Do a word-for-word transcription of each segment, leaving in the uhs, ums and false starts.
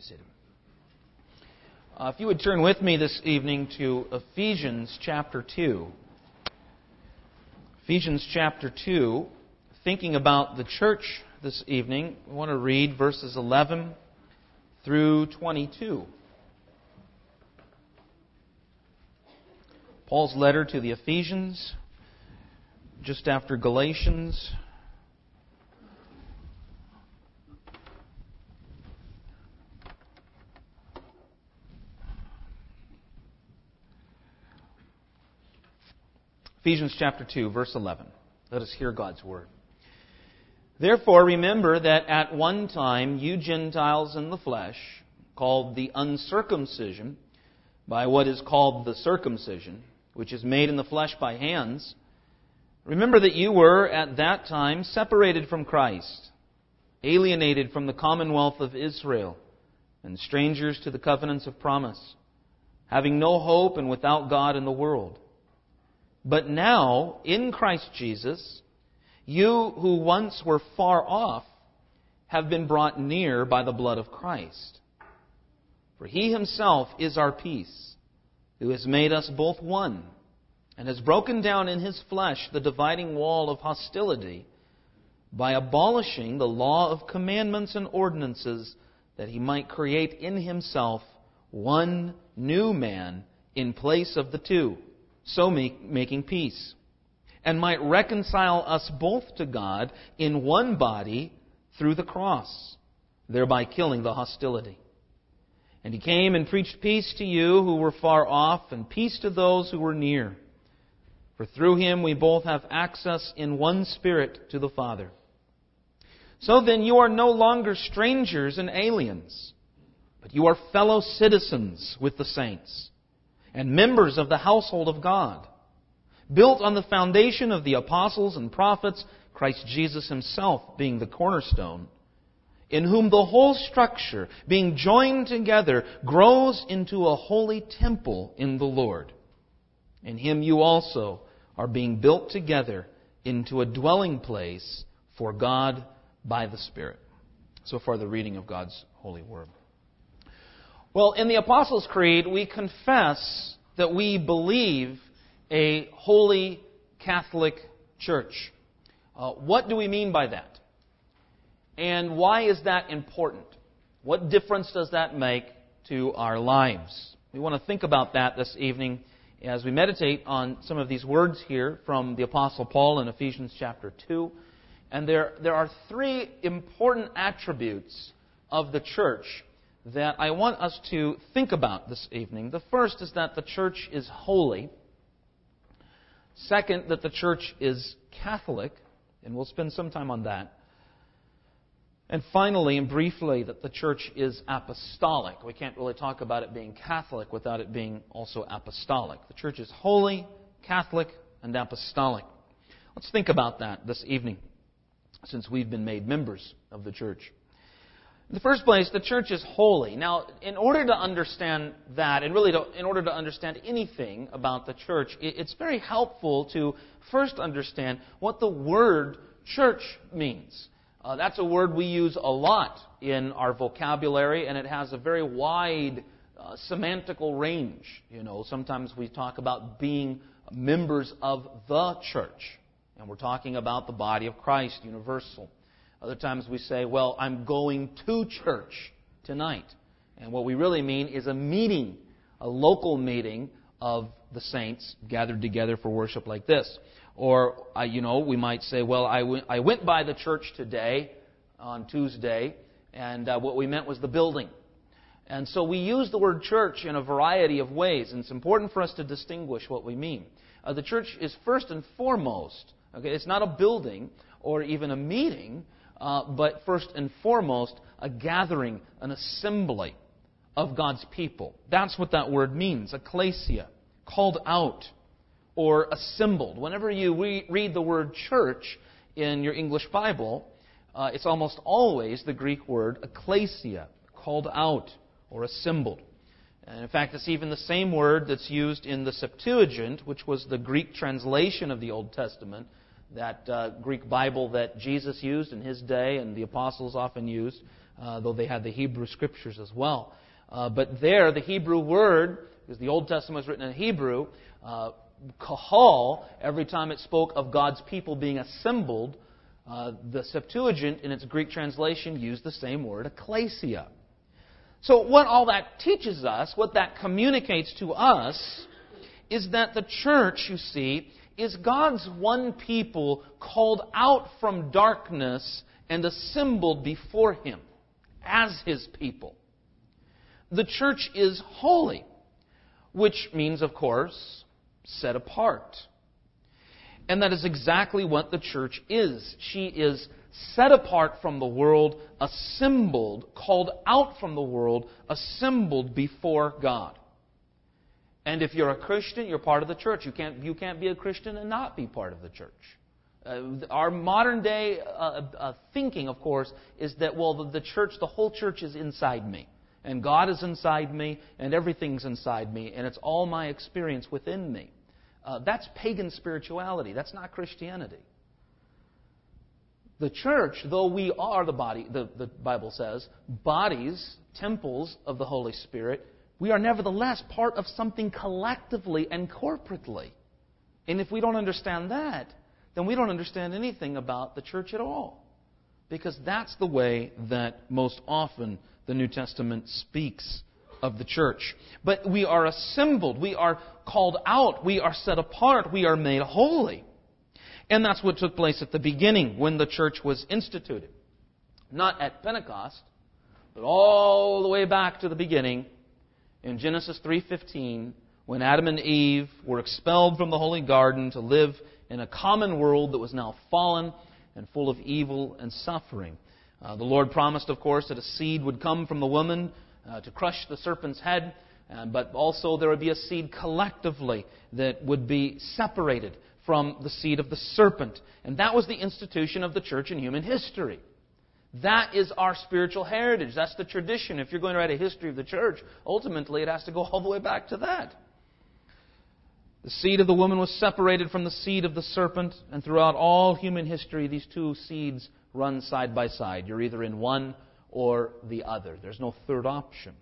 seated. Uh, if you would turn with me this evening to Ephesians chapter two. Ephesians chapter two, thinking about the church this evening, we want to read verses eleven through twenty-two. Paul's letter to the Ephesians, just after Galatians. Ephesians chapter two, verse eleven. Let us hear God's word. Therefore, remember that at one time you Gentiles in the flesh, called the uncircumcision, by what is called the circumcision, which is made in the flesh by hands, remember that you were at that time separated from Christ, alienated from the commonwealth of Israel, and strangers to the covenants of promise, having no hope and without God in the world. But now, in Christ Jesus, you who once were far off have been brought near by the blood of Christ. For He Himself is our peace, who has made us both one, and has broken down in His flesh the dividing wall of hostility by abolishing the law of commandments and ordinances, that He might create in Himself one new man in place of the two, so make, making peace, and might reconcile us both to God in one body through the cross, thereby killing the hostility. And He came and preached peace to you who were far off, and peace to those who were near. For through Him we both have access in one Spirit to the Father. So then you are no longer strangers and aliens, but you are fellow citizens with the saints, and members of the household of God, built on the foundation of the apostles and prophets, Christ Jesus Himself being the cornerstone, in whom the whole structure, being joined together, grows into a holy temple in the Lord. In Him you also are being built together into a dwelling place for God by the Spirit. So far, the reading of God's holy word. Well, in the Apostles' Creed, we confess that we believe a holy Catholic Church. Uh, what do we mean by that? And why is that important? What difference does that make to our lives? We want to think about that this evening as we meditate on some of these words here from the Apostle Paul in Ephesians chapter two. And there, there are three important attributes of the church that I want us to think about this evening. The first is that the church is holy. Second, that the church is Catholic, and we'll spend some time on that. And finally, and briefly, that the church is apostolic. We can't really talk about it being Catholic without it being also apostolic. The church is holy, Catholic, and apostolic. Let's think about that this evening, since we've been made members of the church. In the first place, the church is holy. Now, in order to understand that, and really to, in order to understand anything about the church, it's very helpful to first understand what the word church means. Uh, that's a word we use a lot in our vocabulary, and it has a very wide uh, semantical range. You know, sometimes we talk about being members of the church, and we're talking about the body of Christ, universal. Other times we say, well, I'm going to church tonight. And what we really mean is a meeting, a local meeting of the saints gathered together for worship like this. Or, uh, you know, we might say, well, I went, I went by the church today, on Tuesday, and uh, what we meant was the building. And so we use the word church in a variety of ways, and it's important for us to distinguish what we mean. Uh, the church is first and foremost, okay, it's not a building or even a meeting, Uh, but first and foremost, a gathering, an assembly of God's people. That's what that word means, ecclesia, called out or assembled. Whenever you re- read the word church in your English Bible, uh, it's almost always the Greek word ecclesia, called out or assembled. And in fact, it's even the same word that's used in the Septuagint, which was the Greek translation of the Old Testament, that uh, Greek Bible that Jesus used in His day and the apostles often used. uh, though they had the Hebrew Scriptures as well. Uh, but there, the Hebrew word, because the Old Testament was written in Hebrew, uh, kahal, every time it spoke of God's people being assembled, uh, the Septuagint, in its Greek translation, used the same word, ekklesia. So what all that teaches us, what that communicates to us, is that the church, you see, is God's one people called out from darkness and assembled before Him as His people. The church is holy, which means, of course, set apart. And that is exactly what the church is. She is set apart from the world, assembled, called out from the world, assembled before God. And if you're a Christian, you're part of the church. You can't, you can't be a Christian and not be part of the church. Uh, our modern day uh, uh, thinking, of course, is that, well, the, the church, the whole church is inside me. And God is inside me, and everything's inside me, and it's all my experience within me. Uh, that's pagan spirituality. That's not Christianity. The church, though we are the body, the, the Bible says, bodies, temples of the Holy Spirit, we are nevertheless part of something collectively and corporately. And if we don't understand that, then we don't understand anything about the church at all. Because that's the way that most often the New Testament speaks of the church. But we are assembled, we are called out, we are set apart, we are made holy. And that's what took place at the beginning when the church was instituted. Not at Pentecost, but all the way back to the beginning in Genesis three fifteen, when Adam and Eve were expelled from the holy garden to live in a common world that was now fallen and full of evil and suffering. Uh, the Lord promised, of course, that a seed would come from the woman uh, to crush the serpent's head, uh, but also there would be a seed collectively that would be separated from the seed of the serpent. And that was the institution of the church in human history. That is our spiritual heritage. That's the tradition. If you're going to write a history of the church, ultimately it has to go all the way back to that. The seed of the woman was separated from the seed of the serpent, and throughout all human history, these two seeds run side by side. You're either in one or the other. There's no third option.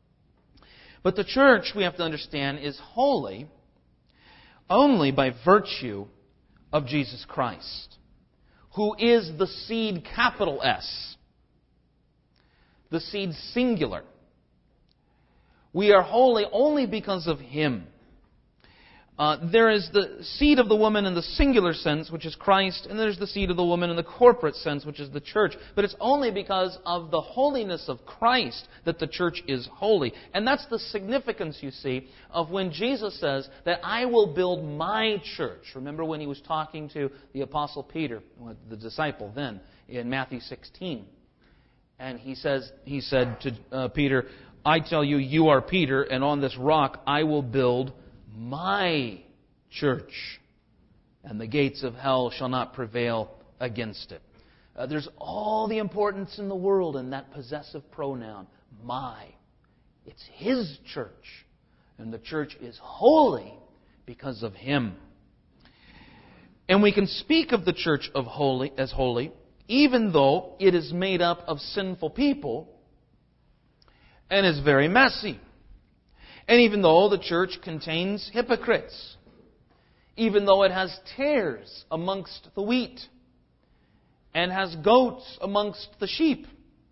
But the church, we have to understand, is holy only by virtue of Jesus Christ, who is the seed, capital S, the seed singular. We are holy only because of Him. Uh, there is the seed of the woman in the singular sense, which is Christ, and there's the seed of the woman in the corporate sense, which is the church. But it's only because of the holiness of Christ that the church is holy. And that's the significance, you see, of when Jesus says that I will build my church. Remember when He was talking to the Apostle Peter, the disciple then, in Matthew sixteen. And he says, he said to uh, Peter, I tell you, you are Peter, and on this rock I will build my church, and the gates of hell shall not prevail against it. Uh, there's all the importance in the world in that possessive pronoun, my. It's His church, and the church is holy because of Him. And we can speak of the church of holy as holy, even though it is made up of sinful people and is very messy. And even though the church contains hypocrites, even though it has tares amongst the wheat and has goats amongst the sheep,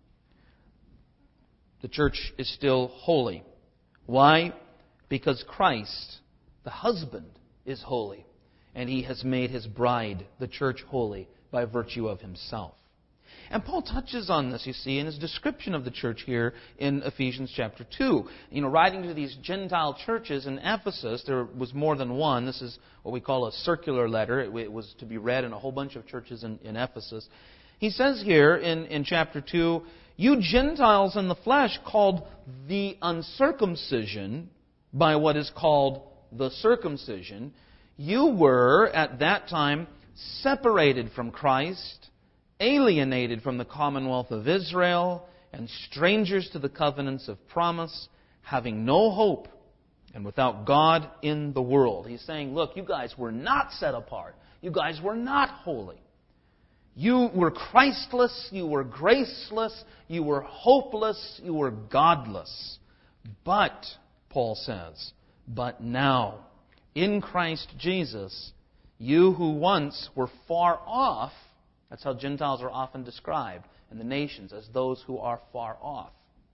the church is still holy. Why? Because Christ, the husband, is holy, and He has made His bride, the church, holy by virtue of Himself. And Paul touches on this, you see, in his description of the church here in Ephesians chapter two. You know, writing to these Gentile churches in Ephesus, there was more than one. This is what we call a circular letter. It, it was to be read in a whole bunch of churches in, in Ephesus. He says here in, in chapter two, you Gentiles in the flesh called the uncircumcision by what is called the circumcision, you were at that time separated from Christ, alienated from the commonwealth of Israel, and strangers to the covenants of promise, having no hope and without God in the world. He's saying, look, you guys were not set apart. You guys were not holy. You were Christless, you were graceless, you were hopeless, you were godless. But, Paul says, but now, in Christ Jesus, you who once were far off, that's how Gentiles are often described in the nations, as those who are far off,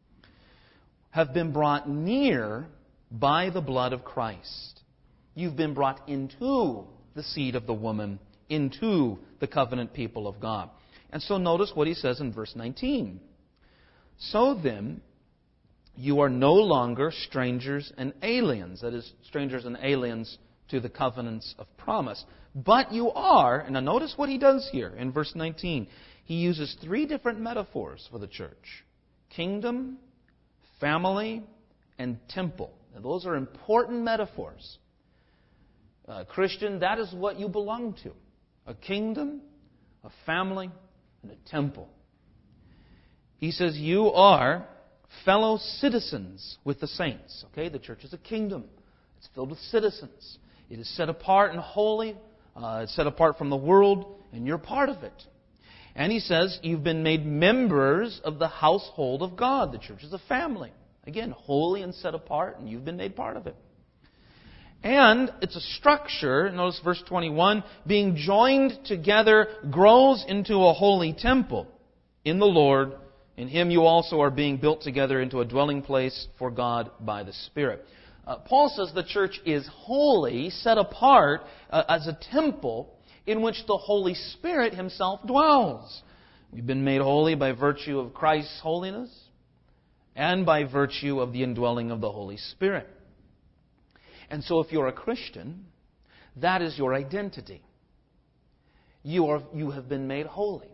have been brought near by the blood of Christ. You've been brought into the seed of the woman, into the covenant people of God. And so notice what he says in verse nineteen. So then, you are no longer strangers and aliens. That is, strangers and aliens to the covenants of promise. But you are, and now notice what he does here in verse nineteen. He uses three different metaphors for the church. Kingdom, family, and temple. Now, those are important metaphors. Uh, Christian, that is what you belong to. A kingdom, a family, and a temple. He says you are fellow citizens with the saints. Okay, the church is a kingdom. It's filled with citizens. It is set apart and holy. Uh, it's set apart from the world, and you're part of it. And he says you've been made members of the household of God. The church is a family. Again, holy and set apart, and you've been made part of it. And it's a structure, notice verse twenty-one, being joined together grows into a holy temple in the Lord. In Him you also are being built together into a dwelling place for God by the Spirit. Uh, Paul says the church is holy, set apart uh, as a temple in which the Holy Spirit Himself dwells. We've been made holy by virtue of Christ's holiness and by virtue of the indwelling of the Holy Spirit. And so if you're a Christian, that is your identity. You are, you have been made holy.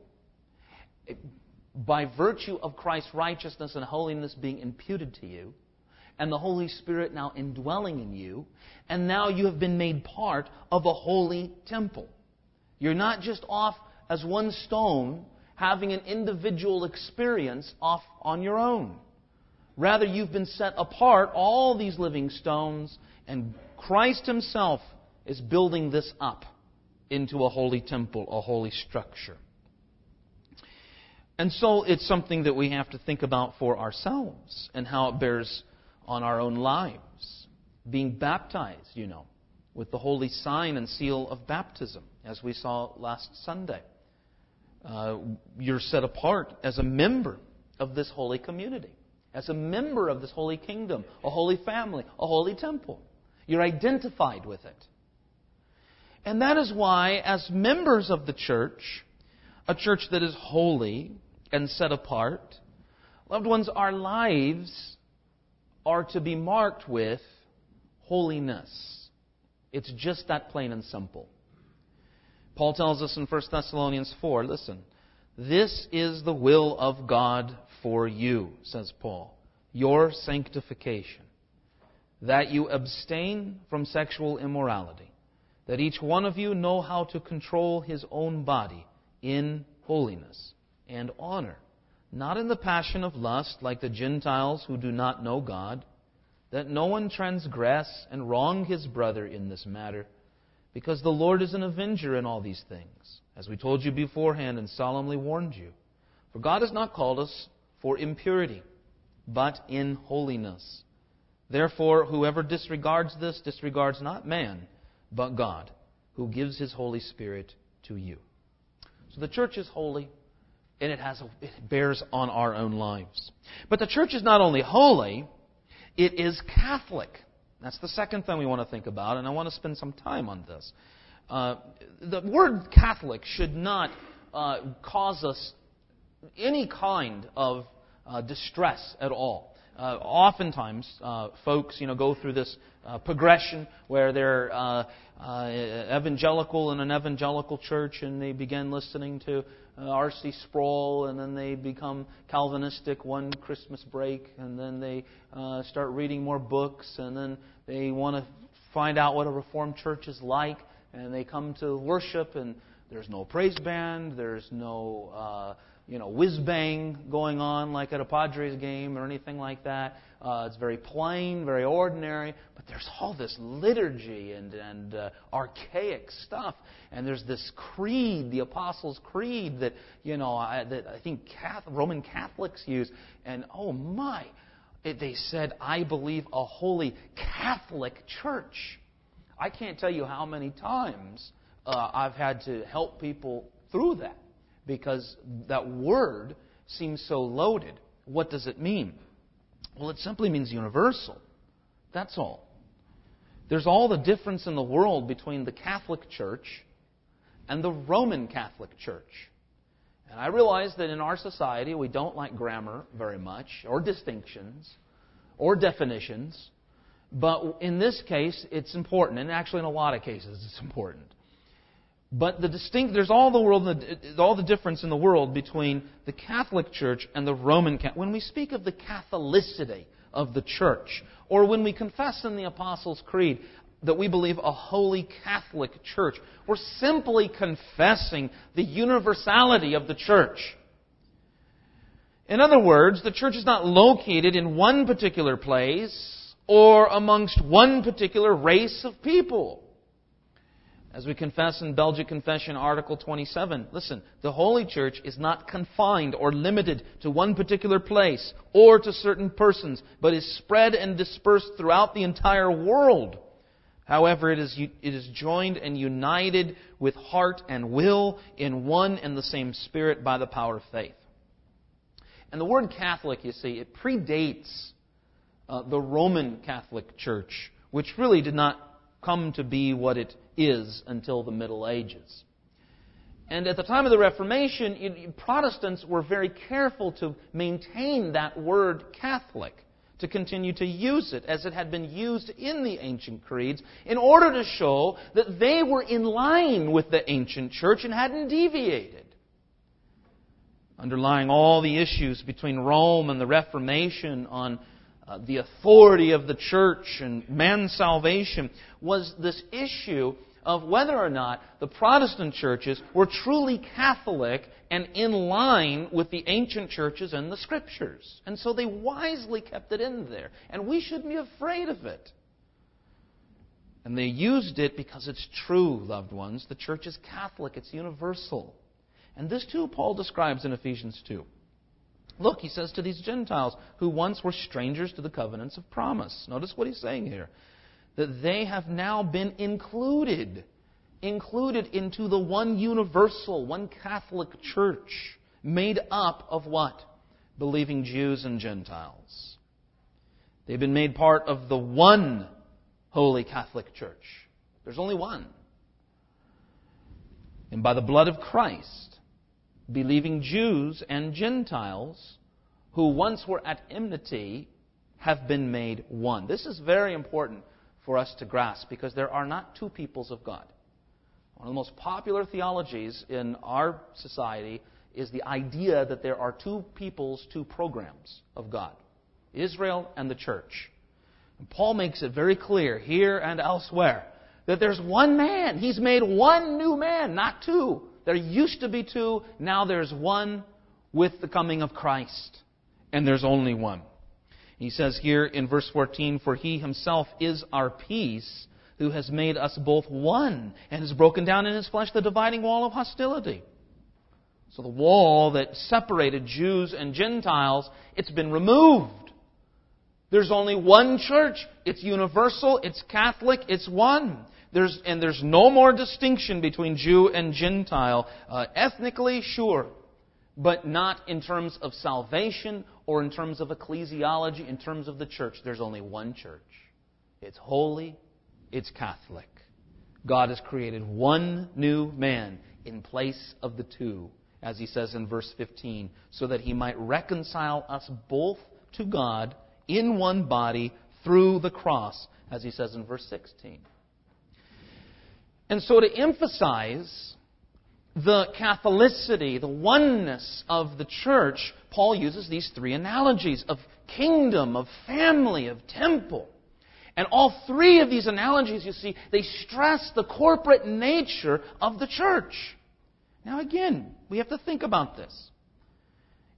By virtue of Christ's righteousness and holiness being imputed to you, and the Holy Spirit now indwelling in you, and now you have been made part of a holy temple. You're not just off as one stone, having an individual experience off on your own. Rather, you've been set apart, all these living stones, and Christ Himself is building this up into a holy temple, a holy structure. And so it's something that we have to think about for ourselves and how it bears on our own lives. Being baptized, you know, with the holy sign and seal of baptism, as we saw last Sunday. Uh, you're set apart as a member of this holy community, as a member of this holy kingdom, a holy family, a holy temple. You're identified with it. And that is why, as members of the church, a church that is holy and set apart, loved ones, our lives are to be marked with holiness. It's just that plain and simple. Paul tells us in First Thessalonians four, listen, this is the will of God for you, says Paul, your sanctification, that you abstain from sexual immorality, that each one of you know how to control his own body in holiness and honor, not in the passion of lust like the Gentiles who do not know God, that no one transgress and wrong his brother in this matter, because the Lord is an avenger in all these things, as we told you beforehand and solemnly warned you. For God has not called us for impurity, but in holiness. Therefore, whoever disregards this disregards not man, but God, who gives His Holy Spirit to you. So the church is holy, and it has a, it bears on our own lives. But the church is not only holy, it is Catholic. That's the second thing we want to think about, and I want to spend some time on this. Uh, the word Catholic should not uh, cause us any kind of uh, distress at all. Uh, oftentimes, uh, folks, you know, go through this uh, progression where they're uh, uh, evangelical in an evangelical church, and they begin listening to uh, R C Sproul, and then they become Calvinistic one Christmas break, and then they uh, start reading more books, and then they want to find out what a Reformed church is like, and they come to worship, and there's no praise band, there's no uh, you know, whiz-bang going on like at a Padres game or anything like that. Uh, it's very plain, very ordinary, but there's all this liturgy and, and uh, archaic stuff. And there's this creed, the Apostles' Creed, that, you know, I, that I think Catholic, Roman Catholics use. And, oh my, it, they said, I believe a holy Catholic church. I can't tell you how many times uh, I've had to help people through that, because that word seems so loaded. What does it mean? Well, it simply means universal. That's all. There's all the difference in the world between the Catholic Church and the Roman Catholic Church. And I realize that in our society we don't like grammar very much, or distinctions, or definitions. But in this case, it's important. And actually in a lot of cases it's important. But the distinct, there's all the world, all the difference in the world between the Catholic Church and the Roman Catholic. When we speak of the Catholicity of the Church, or when we confess in the Apostles' Creed that we believe a holy Catholic Church, we're simply confessing the universality of the Church. In other words, the Church is not located in one particular place or amongst one particular race of people. As we confess in Belgic Confession, Article twenty-seven, listen, the Holy Church is not confined or limited to one particular place or to certain persons, but is spread and dispersed throughout the entire world. However, it is, it is joined and united with heart and will in one and the same Spirit by the power of faith. And the word Catholic, you see, it predates uh, the Roman Catholic Church, which really did not come to be what it is until the Middle Ages. And at the time of the Reformation, Protestants were very careful to maintain that word Catholic, to continue to use it as it had been used in the ancient creeds, in order to show that they were in line with the ancient church and hadn't deviated. Underlying all the issues between Rome and the Reformation on Uh, the authority of the church and man's salvation was this issue of whether or not the Protestant churches were truly Catholic and in line with the ancient churches and the Scriptures. And so they wisely kept it in there. And we shouldn't be afraid of it. And they used it because it's true, loved ones. The church is Catholic. It's universal. And this too Paul describes in Ephesians two. Look, he says to these Gentiles who once were strangers to the covenants of promise. Notice what he's saying here. That they have now been included. Included into the one universal, one Catholic church. Made up of what? Believing Jews and Gentiles. They've been made part of the one holy Catholic church. There's only one. And by the blood of Christ, believing Jews and Gentiles who once were at enmity have been made one. This is very important for us to grasp, because there are not two peoples of God. One of the most popular theologies in our society is the idea that there are two peoples, two programs of God. Israel and the church. And Paul makes it very clear here and elsewhere that there's one man. He's made one new man, not two. There used to be two, now there's one with the coming of Christ. And there's only one. He says here in verse fourteen, "For He Himself is our peace, who has made us both one, and has broken down in His flesh the dividing wall of hostility." So the wall that separated Jews and Gentiles, it's been removed. There's only one church. It's universal, it's Catholic, it's one. There's, and there's no more distinction between Jew and Gentile. Uh, ethnically, sure, but not in terms of salvation or in terms of ecclesiology, in terms of the church. There's only one church. It's holy, it's Catholic. God has created one new man in place of the two, as He says in verse fifteen, so that He might reconcile us both to God in one body through the cross, as He says in verse sixteen. And so to emphasize the Catholicity, the oneness of the church, Paul uses these three analogies of kingdom, of family, of temple. And all three of these analogies, you see, they stress the corporate nature of the church. Now again, we have to think about this.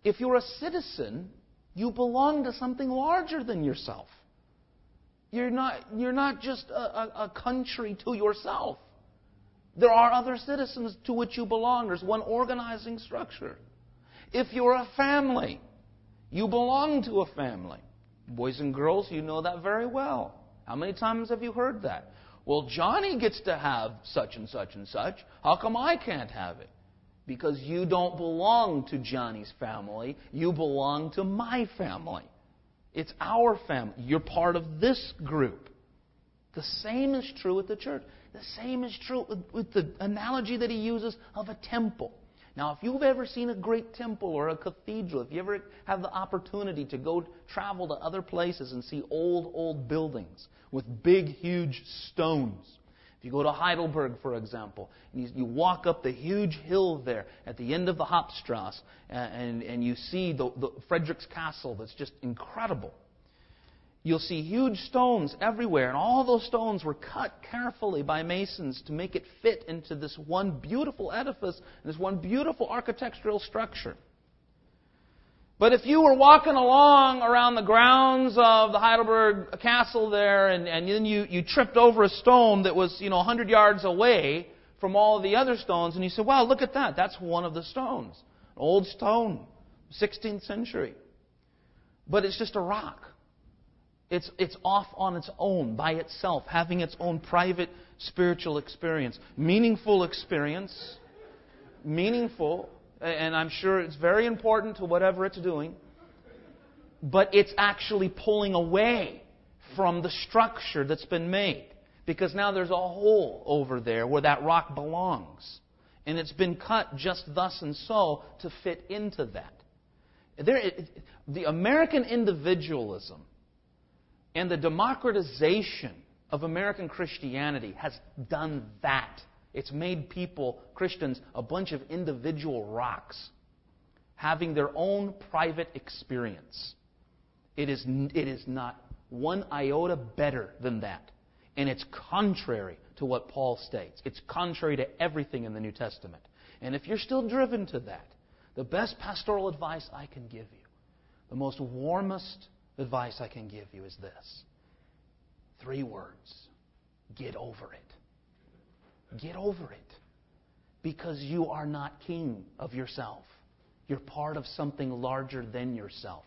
If you're a citizen, you belong to something larger than yourself. You're not, you're not just a, a, a country to yourself. There are other citizens to which you belong. There's one organizing structure. If you're a family, you belong to a family. Boys and girls, you know that very well. How many times have you heard that? Well, Johnny gets to have such and such and such. How come I can't have it? Because you don't belong to Johnny's family. You belong to my family. It's our family. You're part of this group. The same is true with the church. The same is true with, with the analogy that he uses of a temple. Now, if you've ever seen a great temple or a cathedral, if you ever have the opportunity to go travel to other places and see old, old buildings with big, huge stones. If you go to Heidelberg, for example, and you, you walk up the huge hill there at the end of the Hauptstrasse, and, and, and you see the, the Frederick's Castle that's just incredible. You'll see huge stones everywhere, and all those stones were cut carefully by masons to make it fit into this one beautiful edifice, this one beautiful architectural structure. But if you were walking along around the grounds of the Heidelberg Castle there, and, and then you, you tripped over a stone that was, you know, one hundred yards away from all of the other stones, and you said, wow, look at that. That's one of the stones. An old stone, sixteenth century. But it's just a rock. It's, it's off on its own, by itself, having its own private spiritual experience. Meaningful experience. Meaningful. And I'm sure it's very important to whatever it's doing. But it's actually pulling away from the structure that's been made. Because now there's a hole over there where that rock belongs. And it's been cut just thus and so to fit into that. There, the American individualism and the democratization of American Christianity has done that. It's made people, Christians, a bunch of individual rocks, having their own private experience. It is, it is not one iota better than that. And it's contrary to what Paul states. It's contrary to everything in the New Testament. And if you're still driven to that, the best pastoral advice I can give you, the most warmest advice I can give you is this. Three words. Get over it. Get over it. Because you are not king of yourself. You're part of something larger than yourself.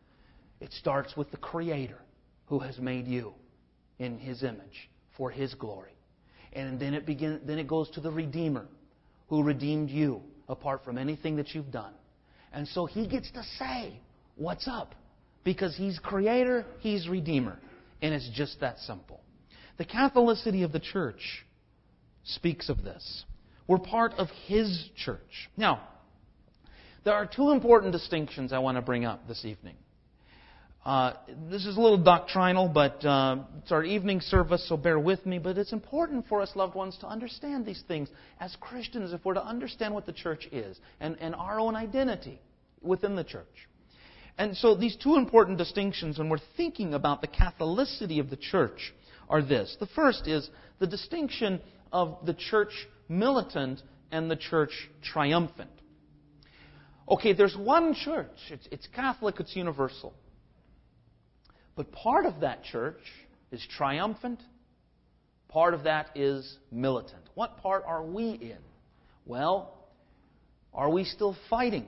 It starts with the Creator who has made you in His image for His glory. And then it begins, then it goes to the Redeemer who redeemed you apart from anything that you've done. And so He gets to say, what's up? Because He's Creator, He's Redeemer. And it's just that simple. The Catholicity of the Church speaks of this. We're part of His church. Now, there are two important distinctions I want to bring up this evening. Uh, this is a little doctrinal, but uh, it's our evening service, so bear with me. But it's important for us, loved ones, to understand these things as Christians if we're to understand what the church is and, and our own identity within the church. And so these two important distinctions when we're thinking about the Catholicity of the church are this. The first is the distinction of the church militant and the church triumphant. Okay, there's one church. It's, it's Catholic, it's universal. But part of that church is triumphant. Part of that is militant. What part are we in? Well, are we still fighting?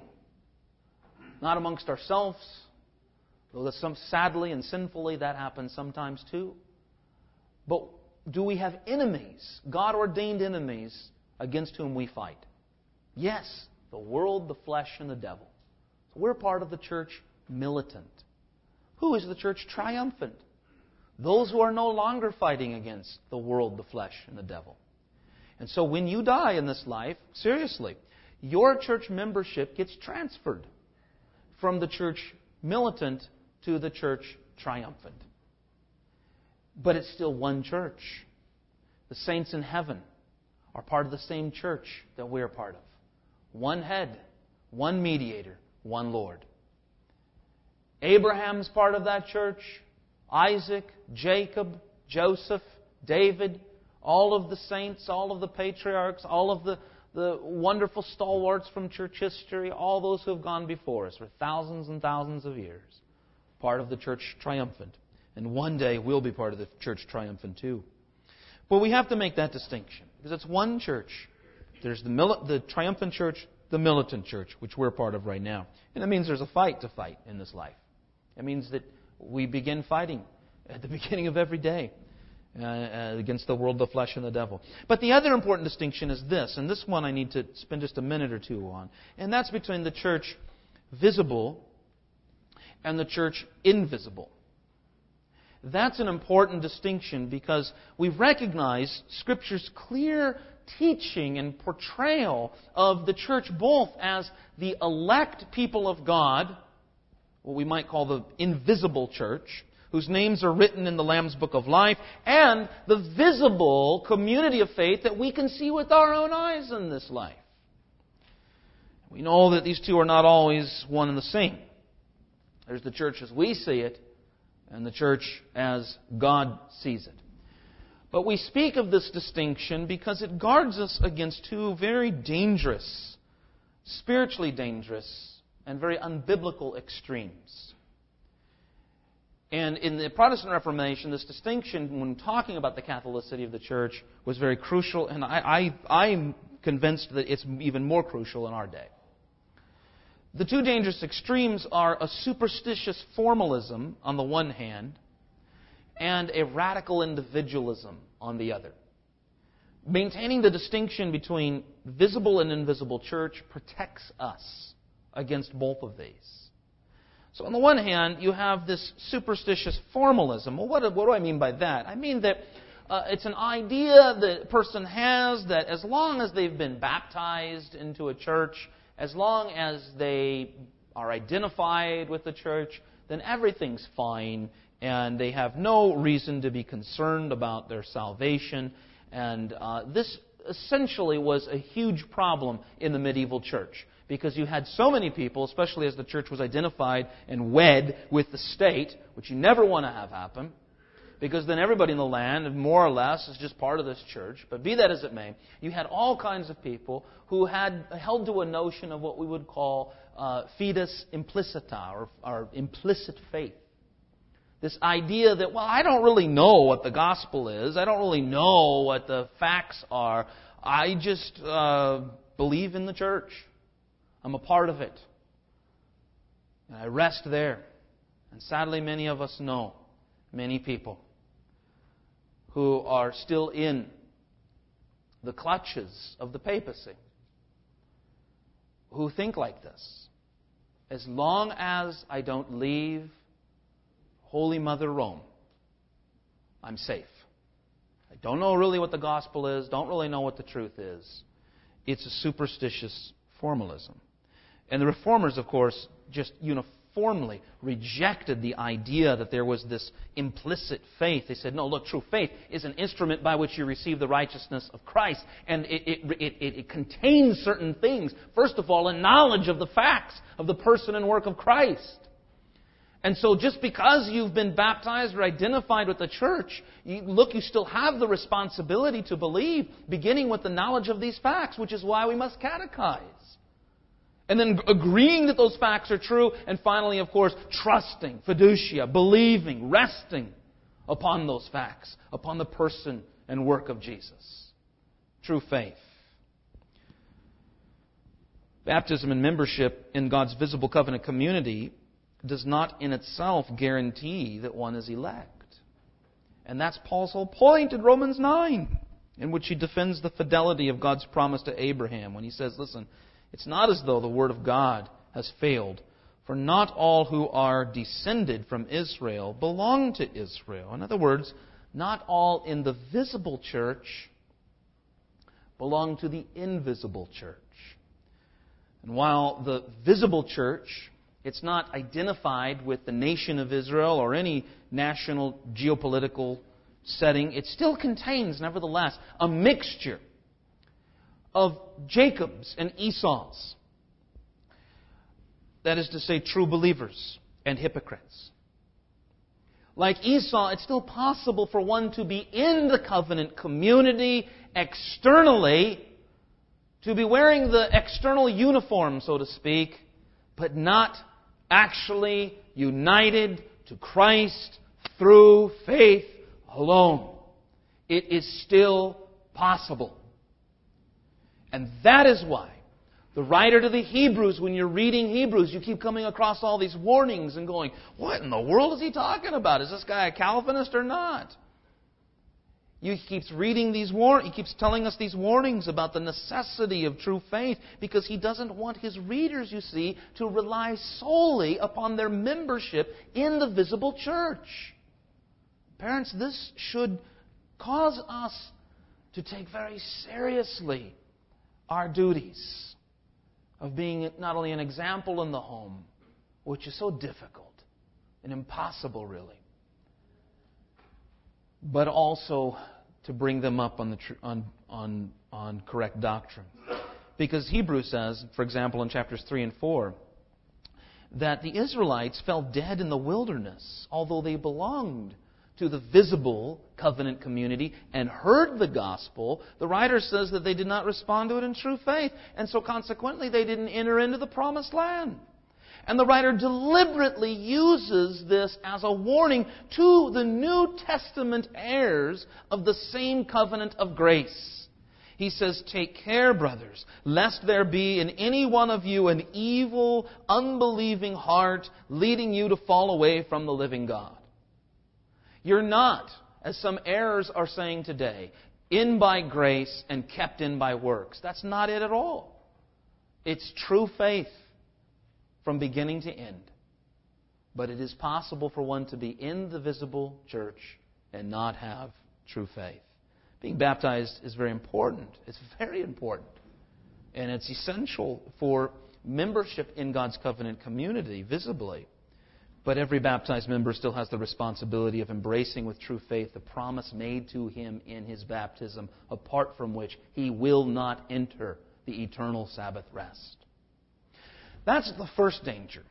Not amongst ourselves, though that some sadly and sinfully that happens sometimes too. But do we have enemies, God-ordained enemies, against whom we fight? Yes, the world, the flesh, and the devil. So we're part of the church militant. Who is the church triumphant? Those who are no longer fighting against the world, the flesh, and the devil. And so when you die in this life, seriously, your church membership gets transferred from the church militant to the church triumphant. But it's still one church. The saints in heaven are part of the same church that we're part of. One head, one mediator, one Lord. Abraham's part of that church. Isaac, Jacob, Joseph, David, all of the saints, all of the patriarchs, all of the, the wonderful stalwarts from church history, all those who have gone before us for thousands and thousands of years, part of the church triumphant. And one day we'll be part of the church triumphant too. But we have to make that distinction, because it's one church. There's the, mili- the triumphant church, the militant church, which we're part of right now. And it means there's a fight to fight in this life. It means that we begin fighting at the beginning of every day uh, uh, against the world, the flesh, and the devil. But the other important distinction is this, and this one I need to spend just a minute or two on, and that's between the church visible and the church invisible. That's an important distinction because we recognize Scripture's clear teaching and portrayal of the church both as the elect people of God, what we might call the invisible church, whose names are written in the Lamb's Book of Life, and the visible community of faith that we can see with our own eyes in this life. We know that these two are not always one and the same. There's the church as we see it, and the church as God sees it. But we speak of this distinction because it guards us against two very dangerous, spiritually dangerous, and very unbiblical extremes. And in the Protestant Reformation, this distinction, when talking about the Catholicity of the church, was very crucial, and I, I, I'm convinced that it's even more crucial in our day. The two dangerous extremes are a superstitious formalism on the one hand and a radical individualism on the other. Maintaining the distinction between visible and invisible church protects us against both of these. So on the one hand, you have this superstitious formalism. Well, what, what do I mean by that? I mean that uh, it's an idea that a person has that as long as they've been baptized into a church, as long as they are identified with the church, then everything's fine, and they have no reason to be concerned about their salvation. And uh, this essentially was a huge problem in the medieval church, because you had so many people, especially as the church was identified and wed with the state, which you never want to have happen, because then everybody in the land, more or less, is just part of this church. But be that as it may, you had all kinds of people who had held to a notion of what we would call uh, fides implicita, or, or implicit faith. This idea that, well, I don't really know what the gospel is. I don't really know what the facts are. I just uh, believe in the church. I'm a part of it. And I rest there. And sadly, many of us know many people who are still in the clutches of the papacy, who think like this. As long as I don't leave Holy Mother Rome, I'm safe. I don't know really what the gospel is, don't really know what the truth is. It's a superstitious formalism. And the Reformers, of course, just uniformly rejected the idea that there was this implicit faith. They said, no, look, true faith is an instrument by which you receive the righteousness of Christ. And it, it, it, it contains certain things. First of all, a knowledge of the facts of the person and work of Christ. And so just because you've been baptized or identified with the church, you, look, you still have the responsibility to believe, beginning with the knowledge of these facts, which is why we must catechize. And then agreeing that those facts are true, and finally, of course, trusting, fiducia, believing, resting upon those facts, upon the person and work of Jesus. True faith. Baptism and membership in God's visible covenant community does not in itself guarantee that one is elect. And that's Paul's whole point in Romans nine, in which he defends the fidelity of God's promise to Abraham when he says, listen, it's not as though the word of God has failed, for not all who are descended from Israel belong to Israel. In other words, not all in the visible church belong to the invisible church. And while the visible church, it's not identified with the nation of Israel or any national geopolitical setting, it still contains, nevertheless, a mixture of Jacob's and Esau's. That is to say, true believers and hypocrites. Like Esau, it's still possible for one to be in the covenant community externally to be wearing the external uniform, so to speak, but not actually united to Christ through faith alone. It is still possible. And that is why the writer to the Hebrews, when you're reading Hebrews, you keep coming across all these warnings and going, what in the world is he talking about? Is this guy a Calvinist or not? He keeps reading these war- He keeps telling us these warnings about the necessity of true faith because he doesn't want his readers, you see, to rely solely upon their membership in the visible church. Parents, this should cause us to take very seriously our duties of being not only an example in the home, which is so difficult and impossible really, but also to bring them up on the tr- on on on correct doctrine. Because Hebrews says, for example, in chapters three and four, that the Israelites fell dead in the wilderness, although they belonged to the visible covenant community and heard the gospel. The writer says that they did not respond to it in true faith, and so consequently they didn't enter into the promised land. And the writer deliberately uses this as a warning to the New Testament heirs of the same covenant of grace. He says, "Take care, brothers, lest there be in any one of you an evil, unbelieving heart leading you to fall away from the living God." You're not, as some errors are saying today, in by grace and kept in by works. That's not it at all. It's true faith from beginning to end. But it is possible for one to be in the visible church and not have true faith. Being baptized is very important. It's very important. And it's essential for membership in God's covenant community, visibly. But every baptized member still has the responsibility of embracing with true faith the promise made to him in his baptism, apart from which he will not enter the eternal Sabbath rest. That's the first danger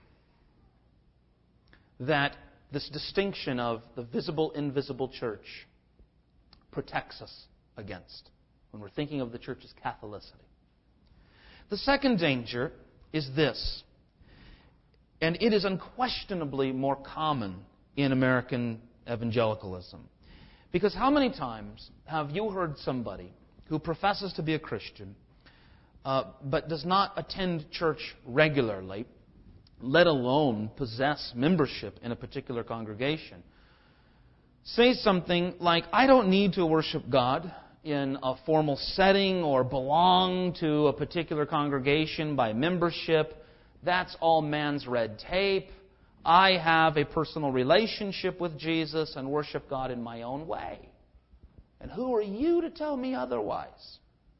that this distinction of the visible, invisible church protects us against when we're thinking of the church's Catholicity. The second danger is this, and it is unquestionably more common in American evangelicalism. Because how many times have you heard somebody who professes to be a Christian Uh, but does not attend church regularly, let alone possess membership in a particular congregation, say something like, "I don't need to worship God in a formal setting or belong to a particular congregation by membership. That's all man's red tape. I have a personal relationship with Jesus and worship God in my own way. And who are you to tell me otherwise?"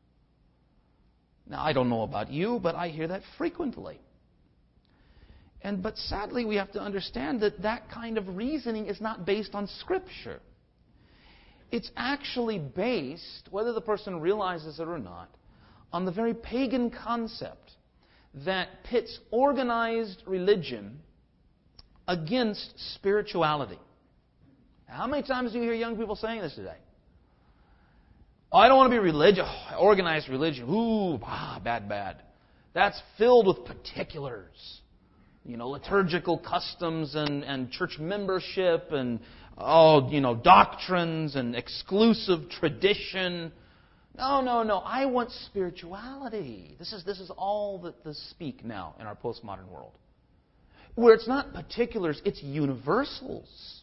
Now, I don't know about you, but I hear that frequently. And but sadly, we have to understand that that kind of reasoning is not based on Scripture. It's actually based, whether the person realizes it or not, on the very pagan concept that pits organized religion against spirituality. Now, how many times do you hear young people saying this today? "Oh, I don't want to be religious. Oh, organized religion. Ooh, ah, bad, bad." That's filled with particulars. You know, liturgical customs and, and church membership and, oh, you know, doctrines and exclusive tradition. No, no, no. I want spirituality. This is, this is all that the speak now in our postmodern world. Where it's not particulars, it's universals.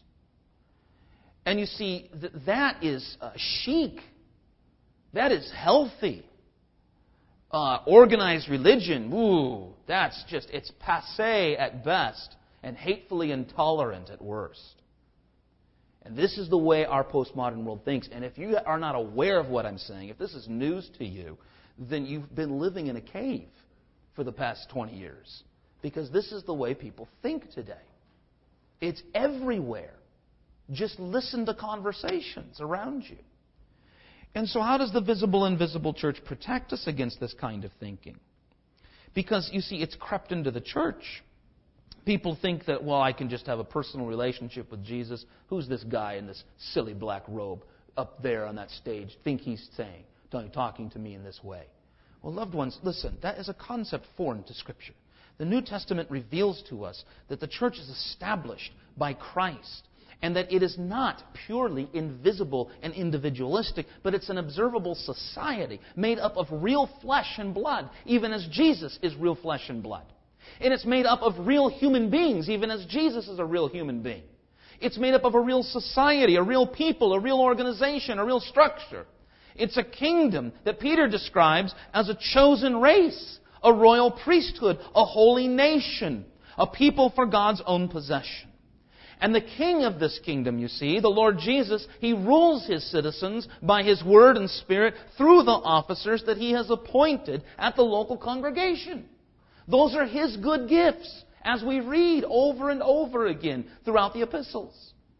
And you see, th- that is uh, chic. That is healthy. Uh, organized religion, ooh, that's just, it's passé at best and hatefully intolerant at worst. And this is the way our postmodern world thinks. And if you are not aware of what I'm saying, if this is news to you, then you've been living in a cave for the past twenty years. Because this is the way people think today. It's everywhere. Just listen to conversations around you. And so how does the visible and invisible church protect us against this kind of thinking? Because, you see, it's crept into the church. People think that, well, I can just have a personal relationship with Jesus. Who's this guy in this silly black robe up there on that stage? Think he's saying, talking to me in this way. Well, loved ones, listen, that is a concept foreign to Scripture. The New Testament reveals to us that the church is established by Christ, and that it is not purely invisible and individualistic, but it's an observable society made up of real flesh and blood, even as Jesus is real flesh and blood. And it's made up of real human beings, even as Jesus is a real human being. It's made up of a real society, a real people, a real organization, a real structure. It's a kingdom that Peter describes as a chosen race, a royal priesthood, a holy nation, a people for God's own possession. And the king of this kingdom, you see, the Lord Jesus, He rules His citizens by His Word and Spirit through the officers that He has appointed at the local congregation. Those are His good gifts, as we read over and over again throughout the epistles.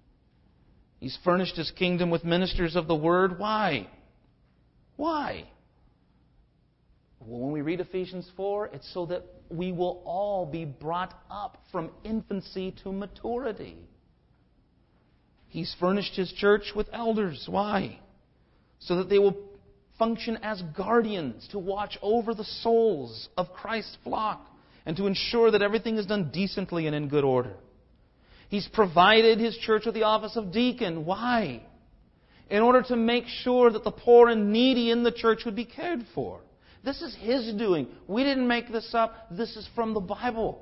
He's furnished His kingdom with ministers of the Word. Why? Why? Well, when we read Ephesians four, it's so that we will all be brought up from infancy to maturity. He's furnished His church with elders. Why? So that they will function as guardians to watch over the souls of Christ's flock and to ensure that everything is done decently and in good order. He's provided His church with the office of deacon. Why? In order to make sure that the poor and needy in the church would be cared for. This is His doing. We didn't make this up. This is from the Bible.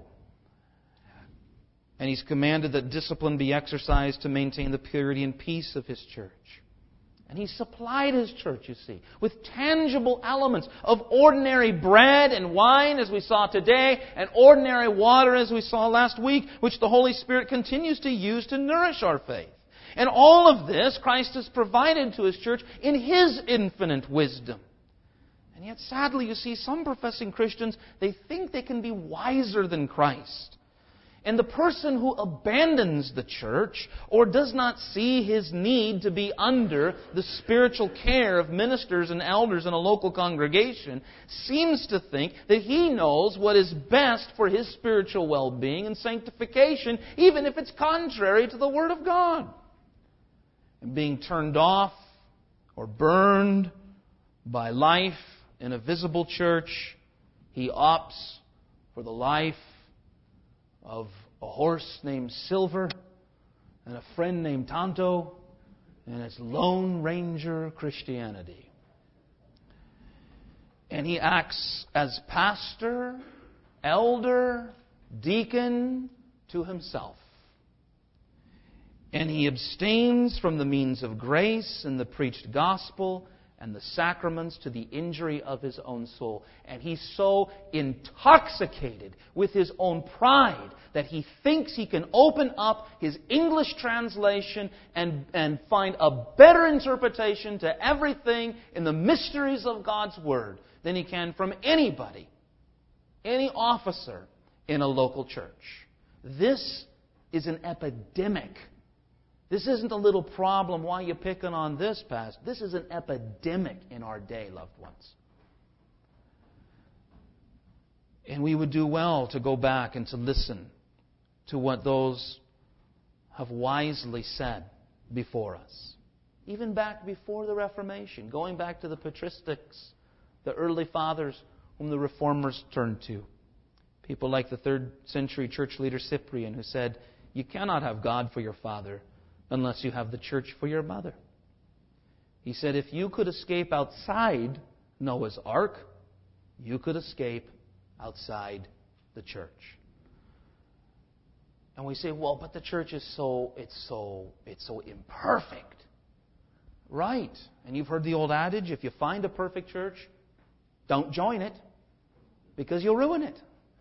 And He's commanded that discipline be exercised to maintain the purity and peace of His church. And He supplied His church, you see, with tangible elements of ordinary bread and wine, as we saw today, and ordinary water, as we saw last week, which the Holy Spirit continues to use to nourish our faith. And all of this Christ has provided to His church in His infinite wisdom. And yet, sadly, you see, some professing Christians, they think they can be wiser than Christ. And the person who abandons the church or does not see his need to be under the spiritual care of ministers and elders in a local congregation seems to think that he knows what is best for his spiritual well-being and sanctification, even if it's contrary to the Word of God. And being turned off or burned by life in a visible church, he opts for the life of a horse named Silver and a friend named Tonto, and it's Lone Ranger Christianity. And he acts as pastor, elder, deacon to himself. And he abstains from the means of grace and the preached gospel and the sacraments to the injury of his own soul. And he's so intoxicated with his own pride that he thinks he can open up his English translation and, and find a better interpretation to everything in the mysteries of God's Word than he can from anybody, any officer in a local church. This is an epidemic. This isn't a little problem. Why are you picking on this, Pastor? This is an epidemic in our day, loved ones. And we would do well to go back and to listen to what those have wisely said before us. Even back before the Reformation, going back to the patristics, the early fathers whom the Reformers turned to. People like the third century church leader Cyprian, who said, "You cannot have God for your father unless you have the church for your mother." He said, if you could escape outside Noah's Ark, you could escape outside the church. And we say, well, but the church is so, it's so, it's so imperfect. Right. And you've heard the old adage, if you find a perfect church, don't join it, because you'll ruin it.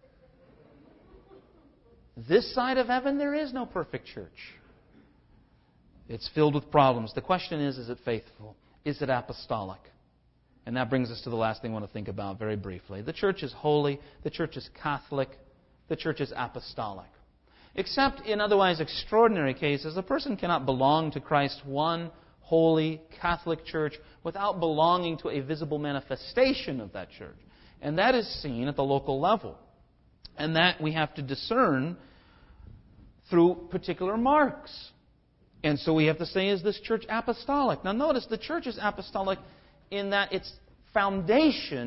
This side of heaven, there is no perfect church. It's filled with problems. The question is, is it faithful? Is it apostolic? And that brings us to the last thing I want to think about very briefly. The church is holy. The church is Catholic. The church is apostolic. Except in otherwise extraordinary cases, a person cannot belong to Christ's one holy Catholic church without belonging to a visible manifestation of that church. And that is seen at the local level. And that we have to discern through particular marks. And so we have to say, is this church apostolic? Now notice, the church is apostolic in that its foundation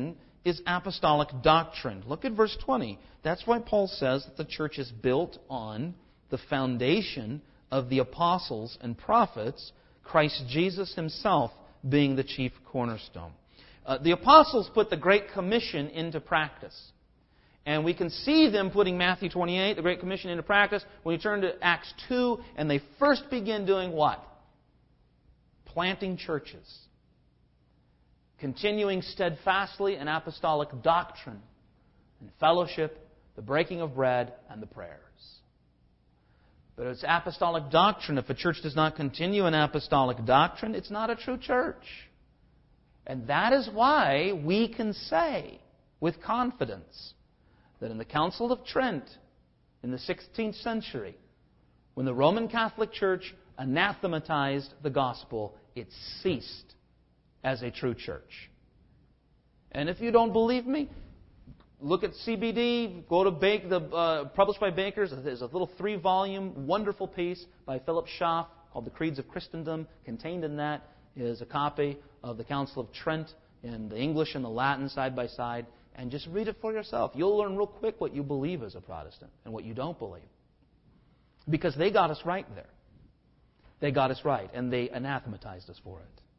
is apostolic doctrine. Look at verse twenty. That's why Paul says that the church is built on the foundation of the apostles and prophets, Christ Jesus Himself being the chief cornerstone. Uh, the apostles put the Great Commission into practice. And we can see them putting Matthew twenty-eight, the Great Commission, into practice when you turn to Acts two, and they first begin doing what? Planting churches. Continuing steadfastly in apostolic doctrine and fellowship, the breaking of bread, and the prayers. But it's apostolic doctrine. If a church does not continue in apostolic doctrine, it's not a true church. And that is why we can say with confidence that in the Council of Trent in the sixteenth century, when the Roman Catholic Church anathematized the gospel, it ceased as a true church. And if you don't believe me, look at C B D, go to Baker, the, uh, published by Baker's. There's a little three-volume, wonderful piece by Philip Schaff called The Creeds of Christendom. Contained in that is a copy of the Council of Trent in the English and the Latin side by side. And just read it for yourself. You'll learn real quick what you believe as a Protestant and what you don't believe. Because they got us right there. They got us right, and they anathematized us for it.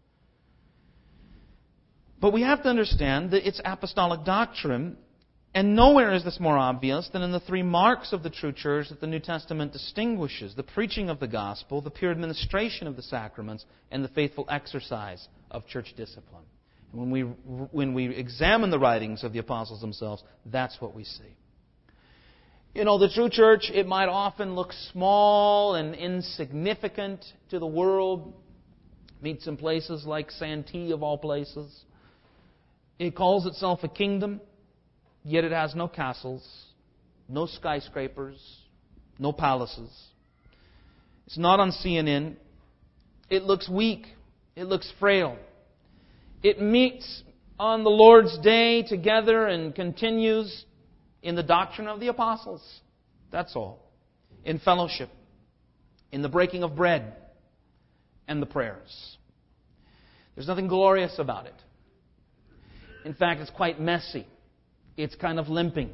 But we have to understand that it's apostolic doctrine, and nowhere is this more obvious than in the three marks of the true church that the New Testament distinguishes: the preaching of the gospel, the pure administration of the sacraments, and the faithful exercise of church discipline. And when we, when we examine the writings of the apostles themselves, that's what we see. You know, the true church, it might often look small and insignificant to the world. Meets in places like Santee, of all places. It calls itself a kingdom, yet it has no castles, no skyscrapers, no palaces. It's not on C N N. It looks weak. It looks frail. It meets on the Lord's Day together and continues in the doctrine of the apostles. That's all. In fellowship, in the breaking of bread, and the prayers. There's nothing glorious about it. In fact, it's quite messy. It's kind of limping.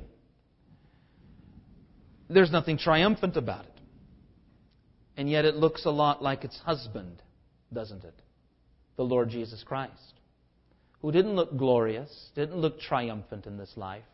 There's nothing triumphant about it. And yet it looks a lot like its husband, doesn't it? The Lord Jesus Christ, who didn't look glorious, didn't look triumphant in this life,